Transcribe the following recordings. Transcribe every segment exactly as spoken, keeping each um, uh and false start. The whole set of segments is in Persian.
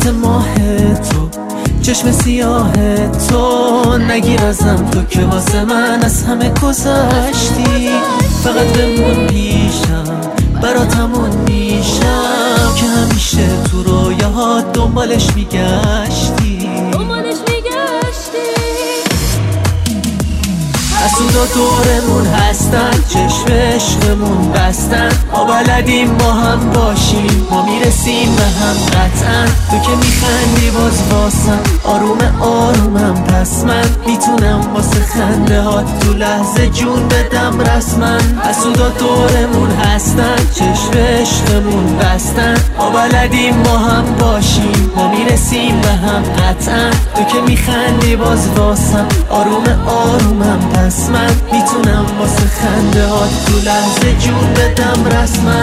مثل ماه تو، چشم سیاه تو، نگیر ازم تو که واسه من از همه گذشتی. فقط بمون پیشم، براتمون میشم که همیشه تو رویاهات دنبالش میگشتی. حسودا دورمون هستن، چشم عشقمون بستن، ما بلدیم با هم باشیم، ما میرسیم به هم قطعا. تو که میخندی باز واسم آروم آرومم، پس من میتونم واسه خنده هات تو لحظه جون بدم رسما. حسودا دورمون هستن، چشم عشقمون بستن، ما بلدیم با هم باشیم، ما میرسیم به هم قطعا. تو که میخندی باز واسم آروم آرومم، پس من میتونم واسه خنده هات تو لحظه جون بدم رسما.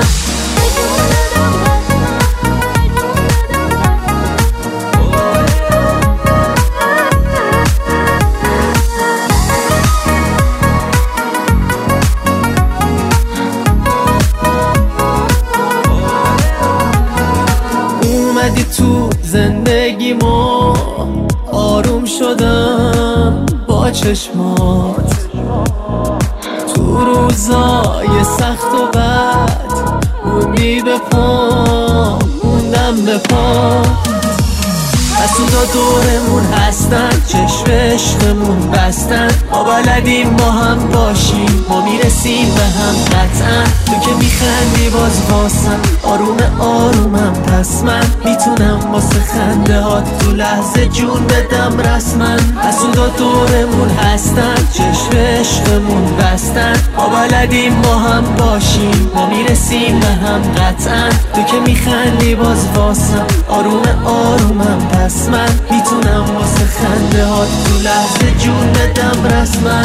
اومدی تو زندگیمو، آروم شدم با چشمات، تو روزای سخت و بد موندی به پا، موندم به پا. حسودا دورمون هستن، چشم عشقمون بستن، ما بلدیم با هم باشیم، ما میرسیم به هم قطعا. تو که میخندی باز واسم آروم آرومم، پس من میتونم واسه خنده هات تو لحظه جون بدم رسما. حسودا دورمون هستن، چشم عشقمون بستن، ما بلدیم با هم باشیم، ما میرسیم به هم قطعا. تو که میخندی باز واسم آروم آرومم، پس من میتونم واسه خنده هات تو لحظه جون بدم رسما.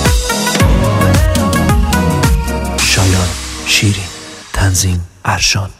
شایان شیرین، تنظیم ارشان.